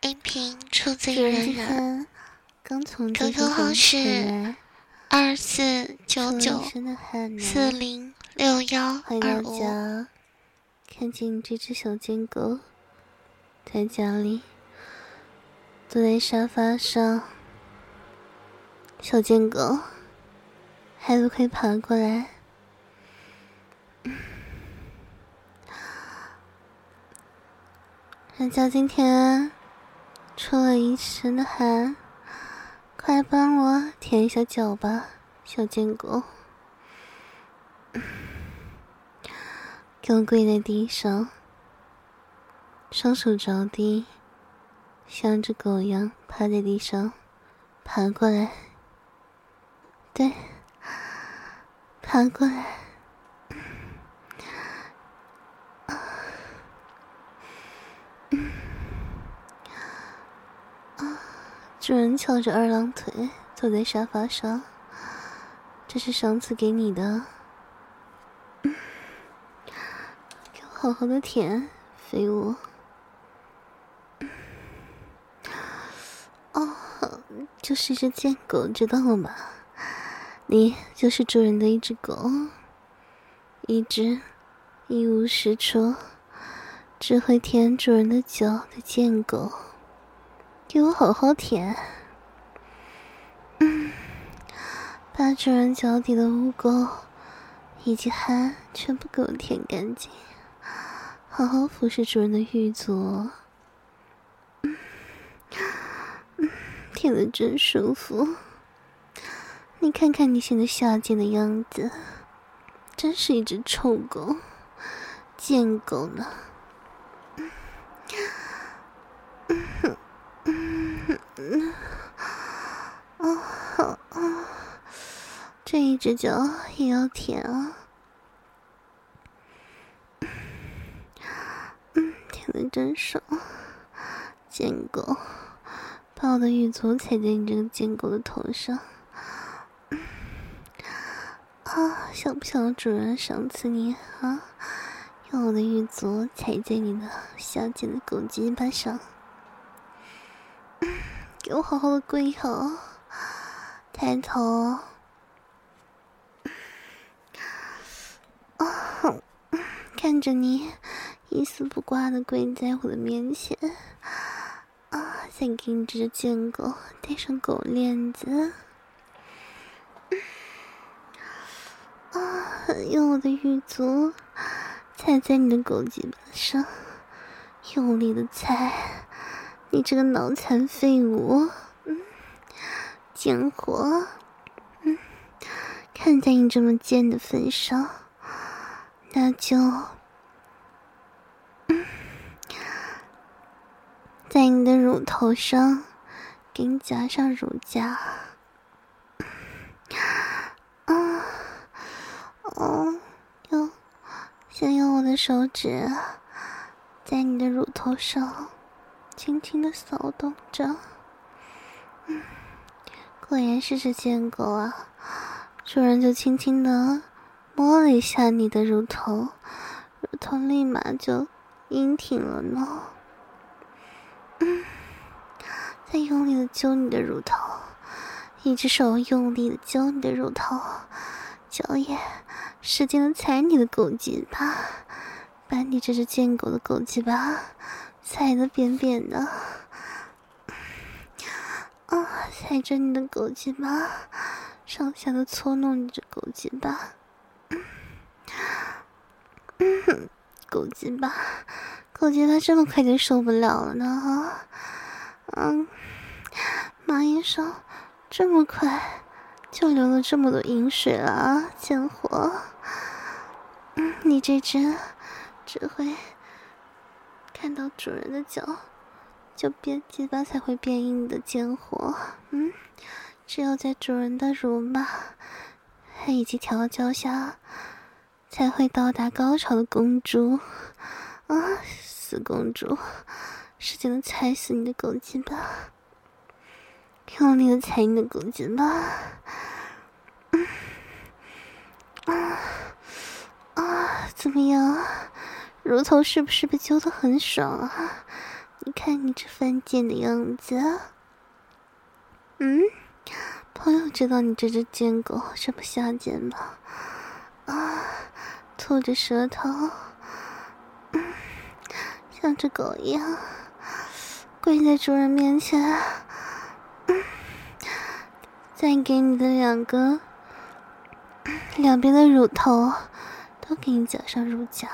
音频出自主人人人， 刚从 QQ 号是2499406125。 回到家，看见这只小贱狗在家里坐在沙发上，小贱狗还不快爬过来。人家今天出了一身的汗，快帮我舔一下脚吧，小贱狗。给我跪在地上，双手着地，像只狗一样趴在地上，爬过来。对，爬过来。主人翘着二郎腿坐在沙发上，这是上次给你的，给我好好的舔，废物。哦，就是一只贱狗，知道了吧？你就是主人的一只狗，一只一无是处，只会舔主人的脚的贱狗。给我好好舔，把主人脚底的污垢以及汗全部给我舔干净，好好服侍主人的玉足。舔得真舒服。你看看你现在下贱的样子，真是一只臭狗，贱狗呢。这一只脚也要舔啊！舔得真爽，贱狗，把我的玉足踩在你这个贱狗的头上。想不想主人赏赐你啊？用我的玉足踩在你的下贱的狗鸡巴上。给我好好的跪好，抬头。看着你一丝不挂的跪在我的面前，再给你这只贱狗戴上狗链子。用我的玉足踩在你的狗鸡巴上，用力的踩，你这个脑残废物，贱货，看在你这么贱的份上，那就在你的乳头上给你夹上乳夹。先用我的手指在你的乳头上轻轻的扫动着。果然是只贱狗啊！主人就轻轻的摸了一下你的乳头，乳头立马就硬挺了呢。再用力的揪你的乳头，一只手用力的揪你的乳头，脚也使劲的踩你的狗鸡巴，把你这只贱狗的狗鸡巴踩得扁扁的。踩着你的狗鸡巴，上下的搓弄你这狗鸡巴。狗鸡巴，狗鸡巴这么快就受不了了呢马医生这么快就流了这么多饮水了啊，贱货！你这只只会看到主人的脚就变鸡巴才会变硬的贱货，只有在主人的辱骂以及调教下才会到达高潮的公主死公主，使劲的踩死你的狗鸡巴，用力的踩你的狗鸡巴。怎么样？乳头是不是被揪得很爽啊？ 你看你这犯贱的样子。朋友知道你这只贱狗这么下贱吗？吐着舌头，像只狗一样跪在主人面前，再给你的两边的乳头都给你夹上乳夹，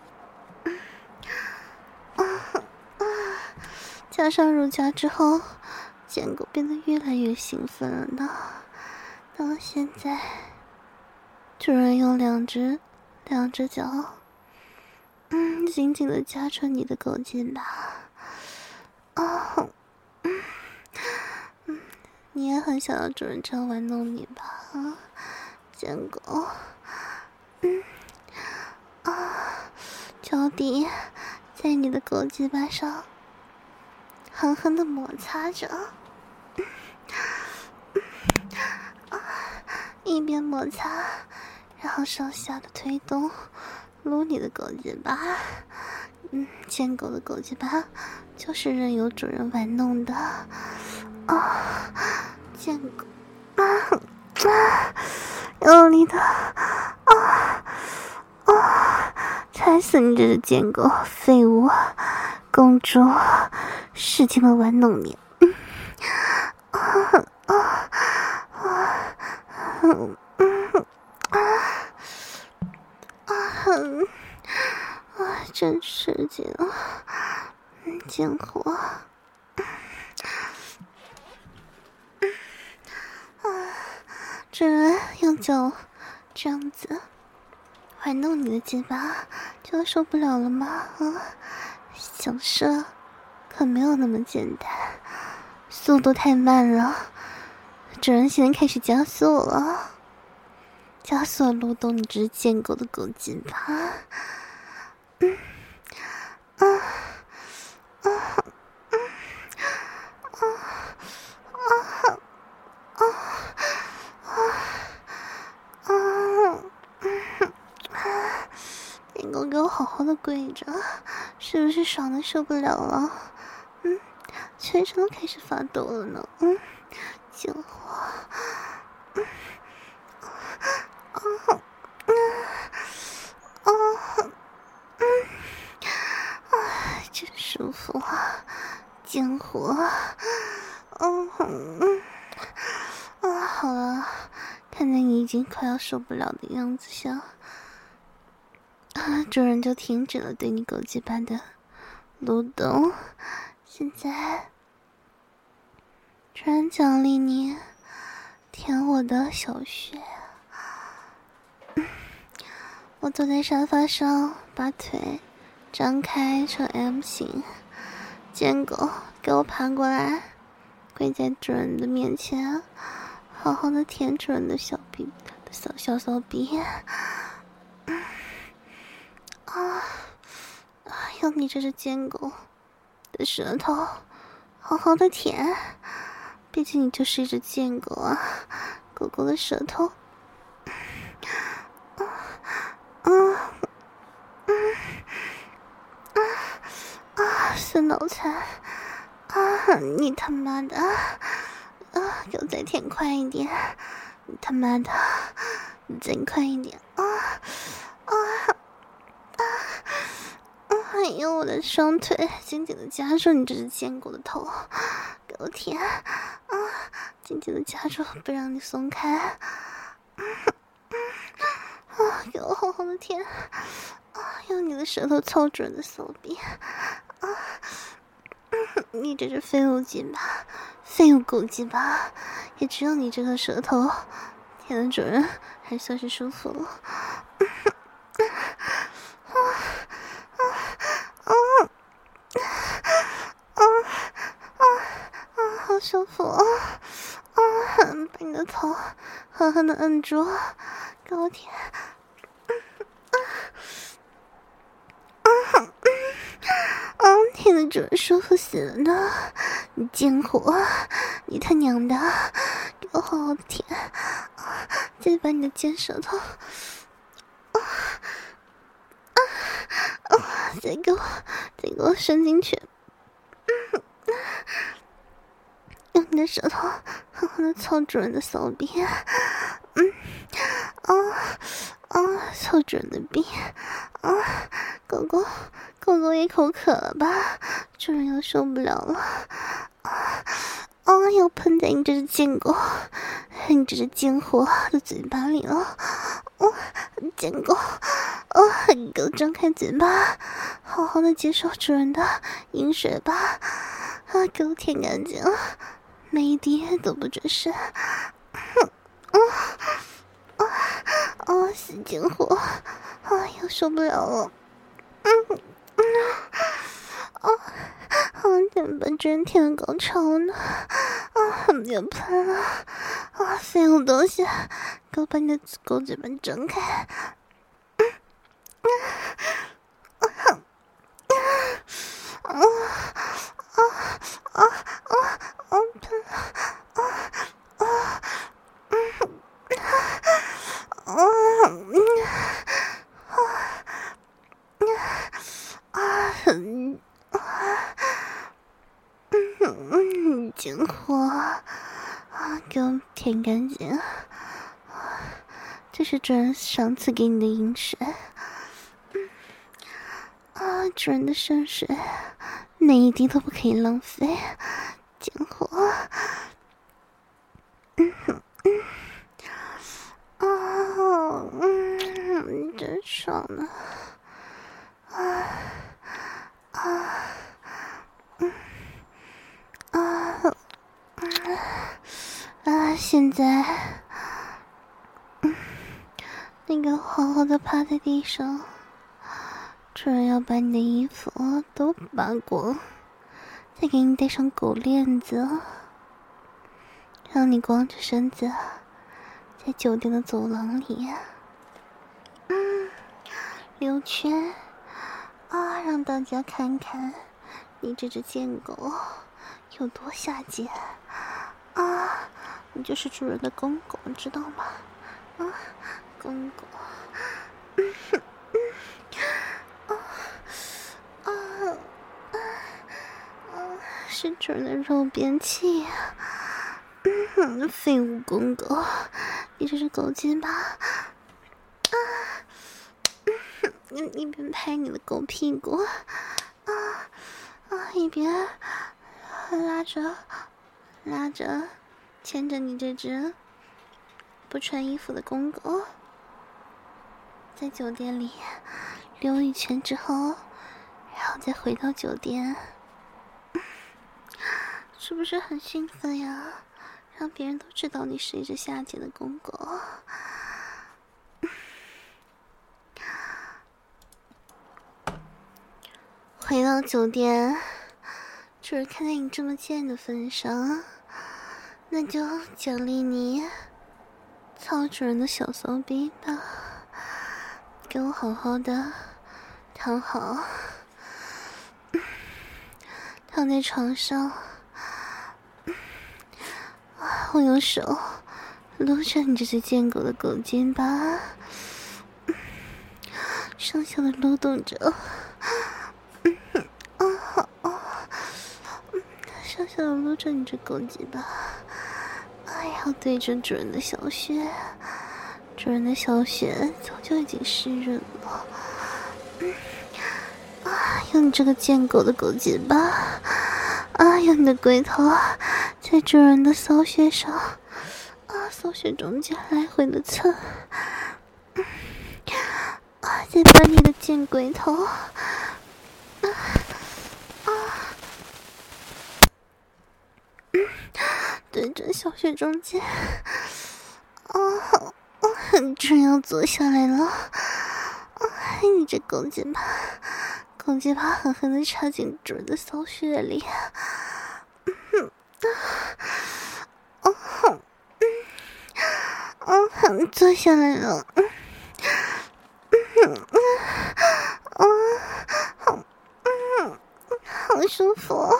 加上乳夹之后，贱狗变得越来越兴奋了呢。到了现在，主人用两只脚，紧紧地夹住你的狗筋吧。你也很想要主人这样玩弄你吧？贱狗。脚底在你的狗鸡巴上狠狠地摩擦着，一边摩擦，然后上下的推动，撸你的狗鸡巴。贱狗的狗鸡巴就是任由主人玩弄的。贱狗，用力的，踩死你这只贱狗，废物，公主，使劲的玩弄你。真使劲啊，贱货。主人用脚这样子玩弄你的鸡巴就受不了了吗？想射可没有那么简单，速度太慢了。主人现在开始加速了，加速撸动你这贱狗的狗鸡巴。贱狗给我好好的跪着，是不是爽的受不了了？全身都开始发抖了呢。贱货。真舒服啊，贱货。好了，看在你已经快要受不了的样子下，主人就停止了对你狗鸡般的撸动。现在主人奖励你舔我的小穴。我坐在沙发上，把腿张开成 M 型，贱狗给我爬过来，跪在主人的面前，好好的舔主人的小骚逼。用你这只贱狗的舌头好好的舔，毕竟你就是一只贱狗啊，狗狗的舌头。死脑残！你他妈的！给我再舔快一点！你他妈的，你再快一点！用我的双腿紧紧的夹住你这只贱狗的头，给我舔！紧紧的夹住，不让你松开！给我好好的舔！用你的舌头操主人的手臂！你这只废物鸡巴，废物狗鸡巴，也只有你这个舌头舔的主人还算是舒服了。好舒服啊！把你的头狠狠的摁住，给我舔！舔的主人舒服死了呢！你贱货，你他娘的，给我好好的舔！再把你的尖舌头，再给我伸进去！ 的舌头狠狠的操主人的骚逼，操主人的逼，狗狗也口渴了吧？主人又受不了了，要喷在你这只贱狗，你这只贱货的嘴巴里了，贱狗，给我张开嘴巴，好好的接受主人的饮水吧，给我舔干净，每一滴都不准是。死贱货，又受不了了，怎把主人舔的高潮呢？别喷了，废物东西，给我把你的狗嘴巴张开！贱货，给我舔干净！这是主人上次给你的饮水，主人的圣水，哪一滴都不可以浪费，贱货！真爽啊！现在，你给我好好的趴在地上，主人要把你的衣服都扒光，再给你戴上狗链子，让你光着身子在酒店的走廊里溜圈让大家看看你这只贱狗有多下贱你就是主人的公狗，你知道吗？公狗，是主人的肉便器废物公狗，你这是狗精吧？一边拍你的狗屁股一边拉着牵着你这只不穿衣服的公狗，在酒店里溜一圈之后，然后再回到酒店，是不是很兴奋呀？让别人都知道你是一只下贱的公狗。回到酒店，主人看在你这么贱的份上，那就奖励你操主人的小骚逼吧。给我好好的躺好，躺在床上，我用手撸着你这只贱狗的狗筋吧，上下的撸动着，上下的撸着你这狗筋吧，要对准主人的小穴，主人的小穴早就已经湿润了，用你这个贱狗的狗筋吧，用你的龟头在主人的骚穴上，骚穴中间来回的蹭，再把你的贱龟头，对准小穴中间，主人要坐下来了，你这狗筋吧，狗筋吧狠狠地插进主人的骚穴里，坐下来了，好舒服，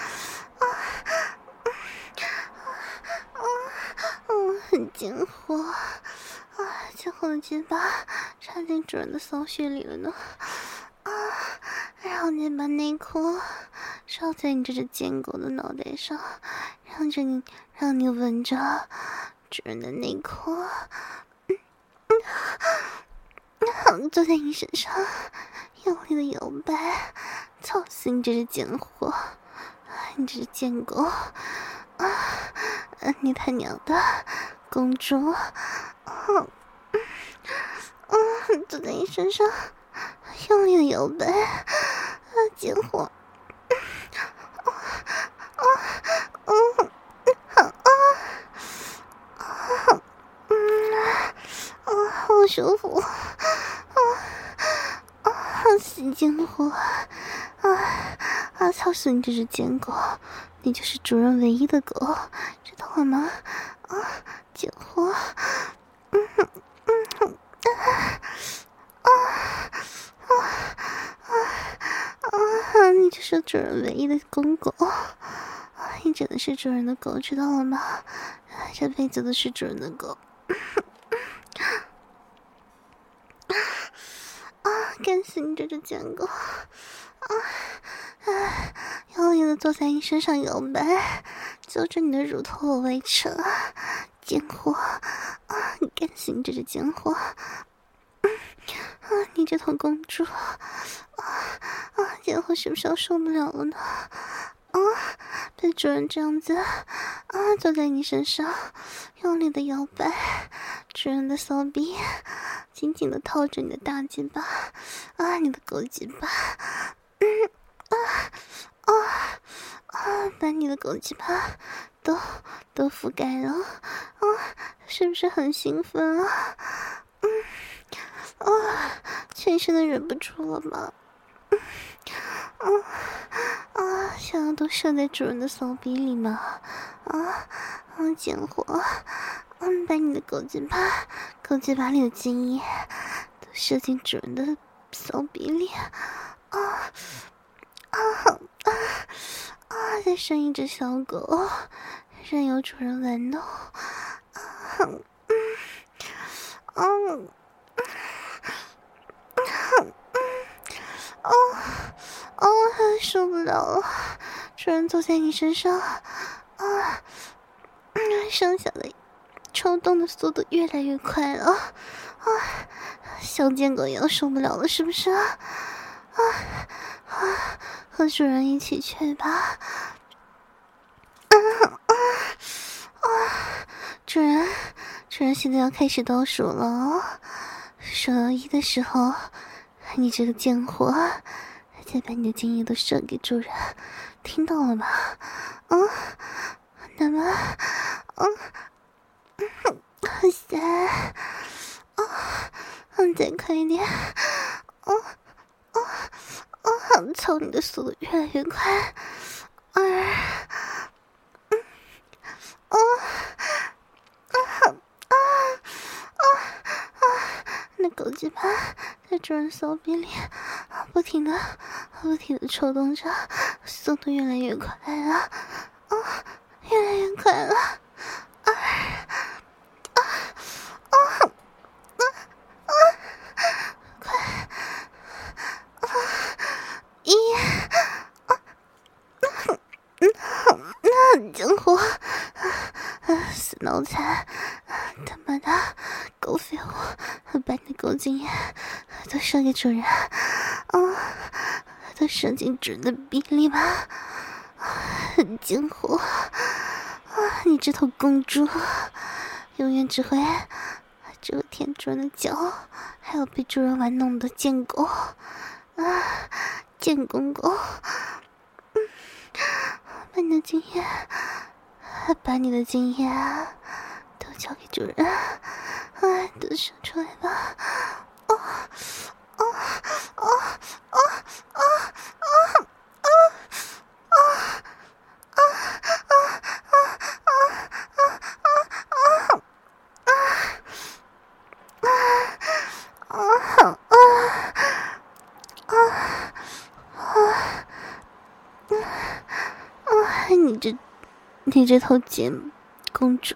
很贱货，贱货的鸡巴插进主人的骚穴里了呢，然后再把内裤罩在你这只贱狗的脑袋上，让你闻着主人的内裤，坐在你身上，用力的摇摆，操死你这只贱货！你这只贱狗！你他娘的公主！坐在你身上，用力的摇摆，贱货！好舒服！死贱货！操死你这只贱狗！你就是主人唯一的狗，知道了吗？贱货！你就是主人唯一的公狗，你真的是主人的狗，知道了吗？这辈子都是主人的狗。干死你这只贱狗！用力的坐在你身上摇摆，揪着你的乳头往外扯，贱货！干死你这只贱货！你这头公主！贱货是不是要受不了了呢？被主人这样子坐在你身上，用力的摇摆，主人的骚逼紧紧的套着你的大鸡巴，你的狗鸡巴，把你的狗鸡巴都覆盖了，是不是很兴奋啊？全身都忍不住了吗？想要都射在主人的骚逼里吗？贱货！把你的狗鸡巴里的精液都射进主人的骚逼里，再生一只小狗，任由主人玩弄，受不了了！主人坐在你身上，上下的抽动的速度越来越快了，小贱狗也要受不了了，是不是？和主人一起去吧！主人现在要开始倒数了哦，数到1的时候，你这个贱货！再把你的精液都射给主人，听到了吗？那么3，再快一点，操你的速度越来越快，2，那狗鸡巴在主人骚逼里不停的抽动着，速度越来越快了，越来越快了，2，快，1，贱货，死脑残，他妈的狗废物，把你的狗精液都射给主人，都射进主人的逼里吧，贱货！你这头公猪，永远只会舔主人的脚，还有被主人玩弄的贱狗，贱公狗！把你的精液都交给主人，都射出来吧！你这头贱公主，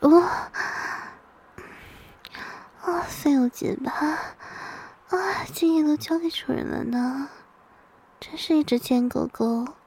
废物鸡巴，精液都交给主人了呢，真是一只贱狗狗。